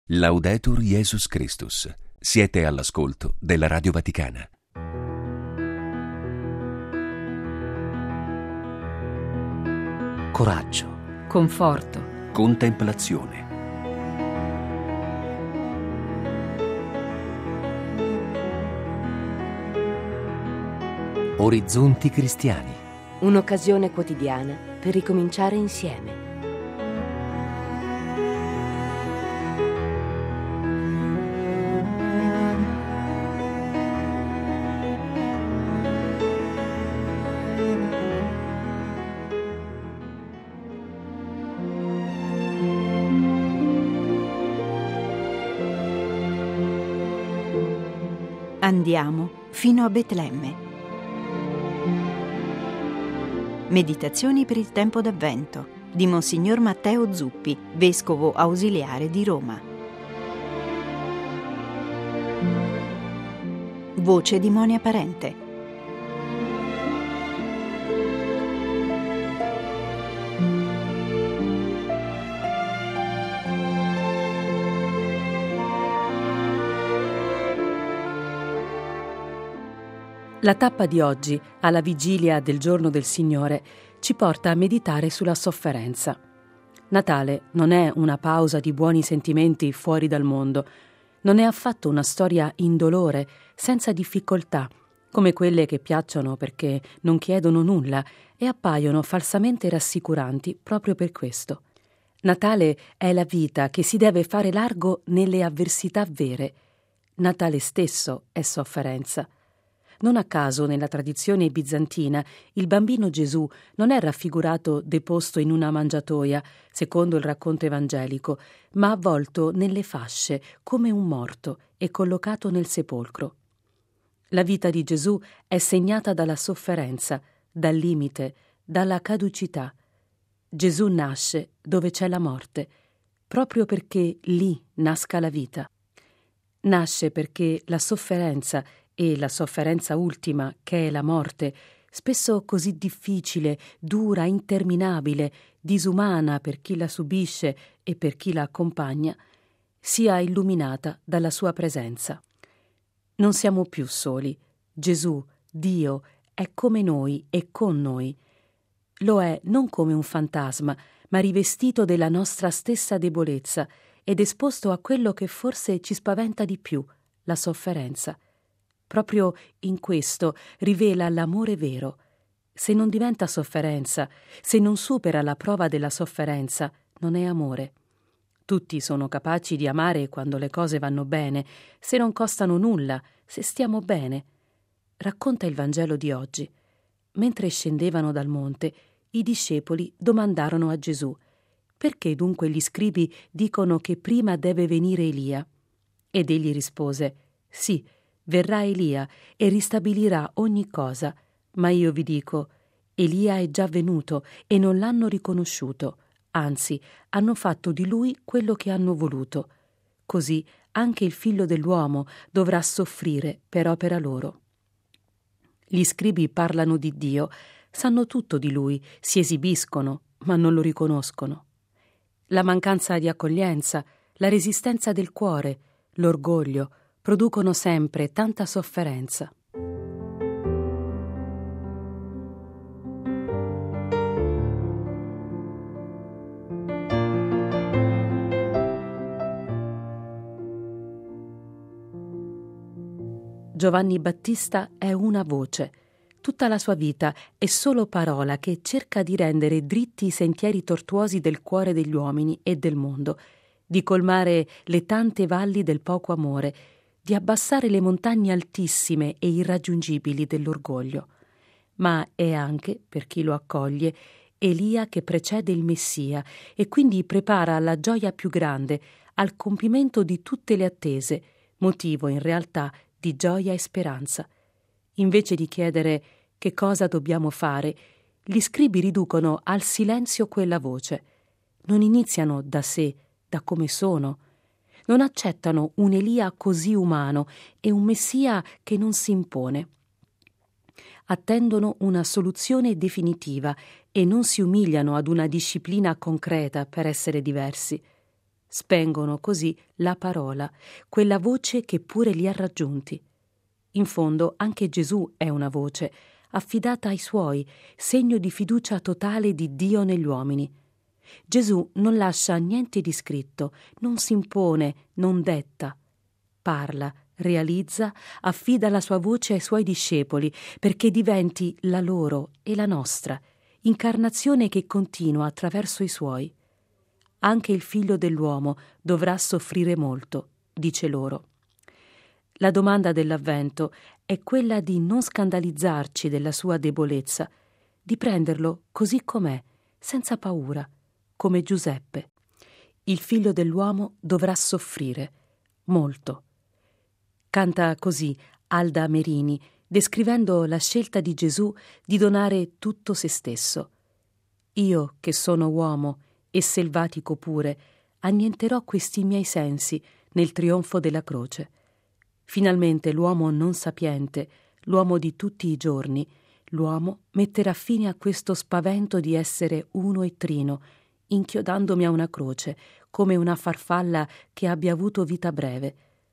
Laudetur Jesus Christus. Siete all'ascolto della Radio Vaticana. Coraggio, conforto, Contemplazione. orizzonti cristiani. Un'occasione quotidiana per ricominciare insieme. Andiamo fino a Betlemme. Meditazioni per il tempo d'Avvento di Monsignor Matteo Zuppi, vescovo ausiliare di Roma. Voce di Monia Parente. La tappa di oggi, alla vigilia del giorno del Signore, ci porta a meditare sulla sofferenza. Natale non è una pausa di buoni sentimenti fuori dal mondo, non è affatto una storia indolore, senza difficoltà, come quelle che piacciono perché non chiedono nulla e appaiono falsamente rassicuranti proprio per questo. Natale è la vita che si deve fare largo nelle avversità vere. Natale stesso è sofferenza. Non a caso nella tradizione bizantina il bambino Gesù non è raffigurato deposto in una mangiatoia, secondo il racconto evangelico, ma avvolto nelle fasce come un morto e collocato nel sepolcro. La vita di Gesù è segnata dalla sofferenza, dal limite, dalla caducità. Gesù nasce dove c'è la morte, proprio perché lì nasca la vita. Nasce perché la sofferenza e la sofferenza ultima, che è la morte, spesso così difficile, dura, interminabile, disumana per chi la subisce e per chi la accompagna, sia illuminata dalla sua presenza. Non siamo più soli. Gesù, Dio, è come noi e con noi. Lo è non come un fantasma, ma rivestito della nostra stessa debolezza ed esposto a quello che forse ci spaventa di più, la sofferenza. Proprio in questo rivela l'amore vero. Se non diventa sofferenza, se non supera la prova della sofferenza, non è amore. Tutti sono capaci di amare quando le cose vanno bene, se non costano nulla, se stiamo bene. Racconta il Vangelo di oggi. Mentre scendevano dal monte, i discepoli domandarono a Gesù: «Perché dunque gli scribi dicono che prima deve venire Elia?» Ed egli rispose: «Sì, verrà Elia e ristabilirà ogni cosa, ma io vi dico, Elia è già venuto e non l'hanno riconosciuto, anzi, hanno fatto di lui quello che hanno voluto. Così anche il Figlio dell'uomo dovrà soffrire per opera loro». Gli scribi parlano di Dio, sanno tutto di lui, si esibiscono, ma non lo riconoscono. La mancanza di accoglienza, la resistenza del cuore, l'orgoglio, producono sempre tanta sofferenza. Giovanni Battista è una voce. Tutta la sua vita è solo parola che cerca di rendere dritti i sentieri tortuosi del cuore degli uomini e del mondo, di colmare le tante valli del poco amore, di abbassare le montagne altissime e irraggiungibili dell'orgoglio. Ma è anche, per chi lo accoglie, Elia che precede il Messia e quindi prepara alla gioia più grande, al compimento di tutte le attese, motivo in realtà di gioia e speranza. Invece di chiedere che cosa dobbiamo fare, gli scribi riducono al silenzio quella voce. Non iniziano da sé, da come sono. Non accettano un Elia così umano e un Messia che non si impone. Attendono una soluzione definitiva e non si umiliano ad una disciplina concreta per essere diversi. Spengono così la parola, quella voce che pure li ha raggiunti. In fondo anche Gesù è una voce, affidata ai suoi, segno di fiducia totale di Dio negli uomini. Gesù non lascia niente di scritto, non si impone, non detta. Parla, realizza, affida la sua voce ai suoi discepoli perché diventi la loro e la nostra, incarnazione che continua attraverso i suoi. Anche il Figlio dell'uomo dovrà soffrire molto, dice loro. La domanda dell'Avvento è quella di non scandalizzarci della sua debolezza, di prenderlo così com'è, senza paura, come Giuseppe. Il Figlio dell'uomo dovrà soffrire molto. Canta così Alda Merini, descrivendo la scelta di Gesù di donare tutto se stesso. Io, che sono uomo e selvatico pure, annienterò questi miei sensi nel trionfo della croce. Finalmente l'uomo non sapiente, l'uomo di tutti i giorni, l'uomo metterà fine a questo spavento di essere uno e trino, inchiodandomi a una croce, come una farfalla che abbia avuto vita breve.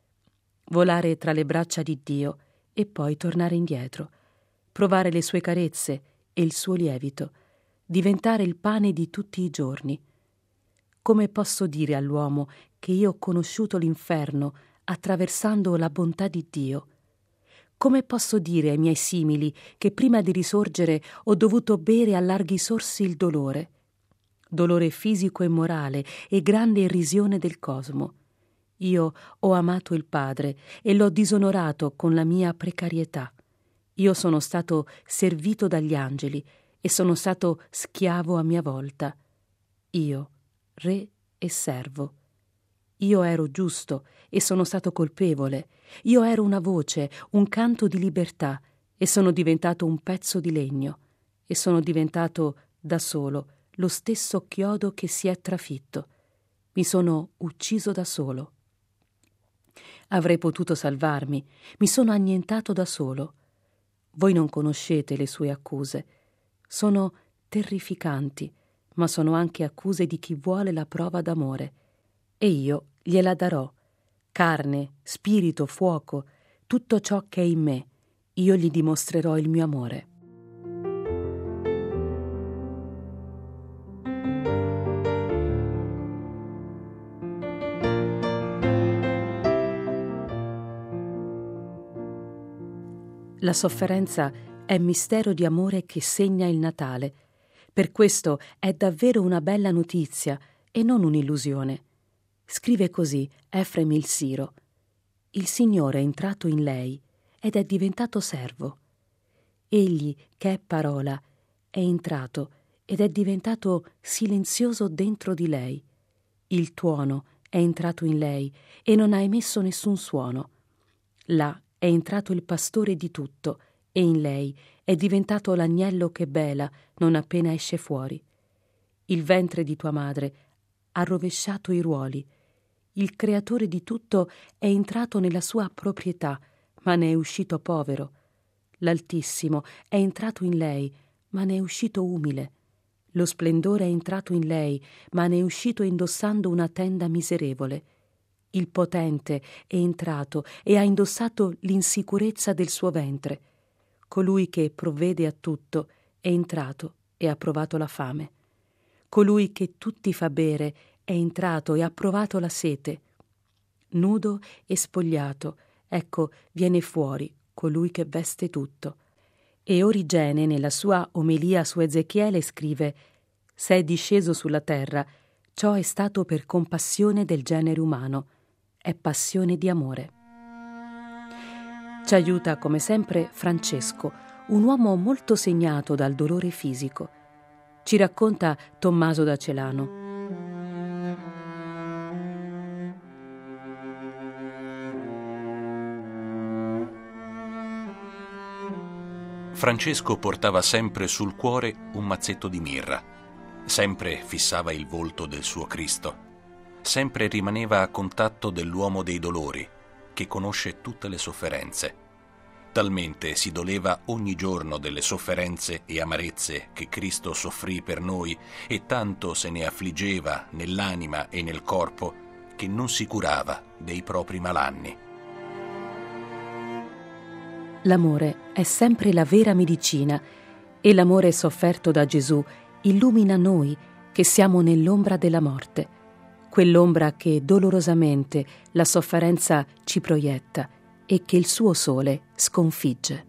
Volare tra le braccia di Dio e poi tornare indietro, provare le sue carezze e il suo lievito, diventare il pane di tutti i giorni. Come posso dire all'uomo che io ho conosciuto l'inferno attraversando la bontà di Dio? Come posso dire ai miei simili che prima di risorgere ho dovuto bere a larghi sorsi il dolore fisico e morale e grande irrisione del cosmo? Io ho amato il Padre e l'ho disonorato con la mia precarietà. Io sono stato servito dagli angeli e sono stato schiavo a mia volta. Io, re e servo. Io ero giusto e sono stato colpevole. Io ero una voce, un canto di libertà e sono diventato un pezzo di legno e sono diventato da solo lo stesso chiodo che si è trafitto. Mi sono ucciso da solo. Avrei potuto salvarmi, mi sono annientato da solo. Voi non conoscete le sue accuse. Sono terrificanti, ma sono anche accuse di chi vuole la prova d'amore. E io gliela darò. Carne, spirito, fuoco, tutto ciò che è in me. Io gli dimostrerò il mio amore. La sofferenza è mistero di amore che segna il Natale. Per questo è davvero una bella notizia e non un'illusione. Scrive così Efrem il Siro: il Signore è entrato in lei ed è diventato servo. Egli, che è parola, è entrato ed è diventato silenzioso dentro di lei. Il tuono è entrato in lei e non ha emesso nessun suono. Là è entrato il pastore di tutto e in lei è diventato l'agnello che bela non appena esce fuori. Il ventre di tua madre ha rovesciato i ruoli. Il creatore di tutto è entrato nella sua proprietà, ma ne è uscito povero. L'Altissimo è entrato in lei, ma ne è uscito umile. Lo splendore è entrato in lei, ma ne è uscito indossando una tenda miserevole. Il potente è entrato e ha indossato l'insicurezza del suo ventre. Colui che provvede a tutto è entrato e ha provato la fame. Colui che tutti fa bere è entrato e ha provato la sete. Nudo e spogliato, ecco, viene fuori colui che veste tutto. E Origene, nella sua omelia su Ezechiele, scrive: se è disceso sulla terra, ciò è stato per compassione del genere umano. È passione di amore. Ci aiuta come sempre Francesco, un uomo molto segnato dal dolore fisico. Ci racconta Tommaso da Celano. Francesco portava sempre sul cuore un mazzetto di mirra, sempre fissava il volto del suo Cristo, sempre rimaneva a contatto dell'uomo dei dolori, che conosce tutte le sofferenze. Talmente si doleva ogni giorno delle sofferenze e amarezze che Cristo soffrì per noi, e tanto se ne affliggeva nell'anima e nel corpo, che non si curava dei propri malanni. L'amore è sempre la vera medicina, e l'amore sofferto da Gesù illumina noi che siamo nell'ombra della morte, quell'ombra che dolorosamente la sofferenza ci proietta e che il suo sole sconfigge.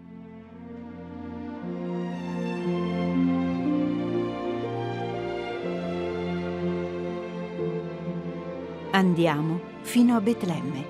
Andiamo fino a Betlemme.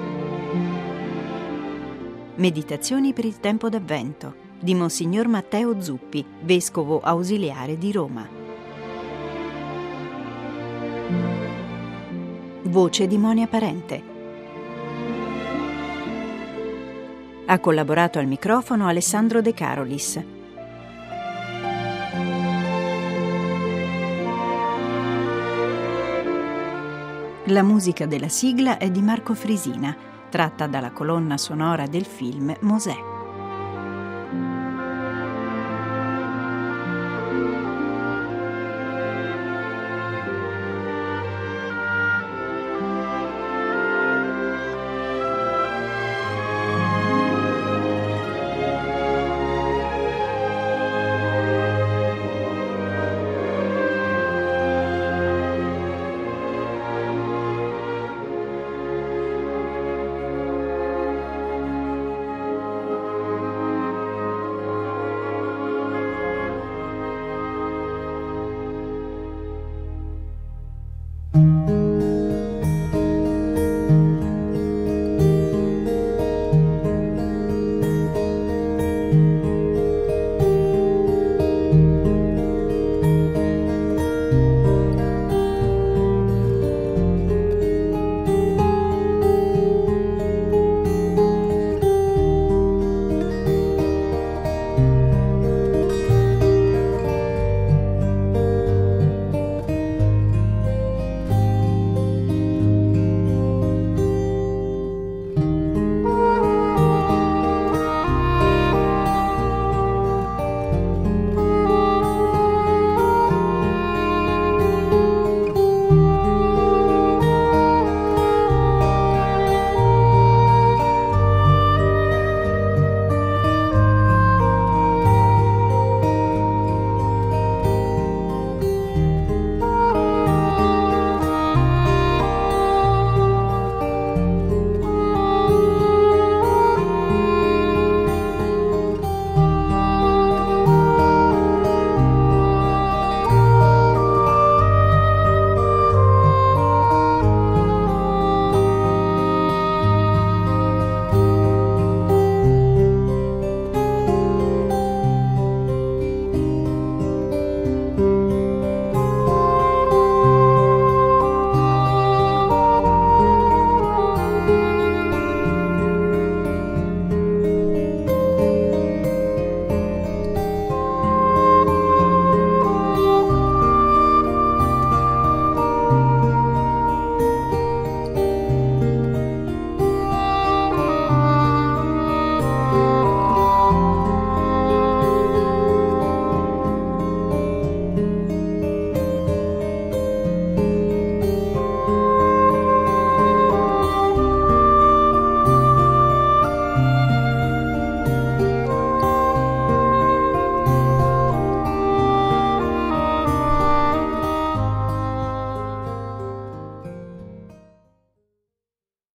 Meditazioni per il tempo d'Avvento di Monsignor Matteo Zuppi, vescovo ausiliare di Roma. Voce di Monia Parente. Ha collaborato al microfono Alessandro De Carolis. La musica della sigla è di Marco Frisina, tratta dalla colonna sonora del film Mosè.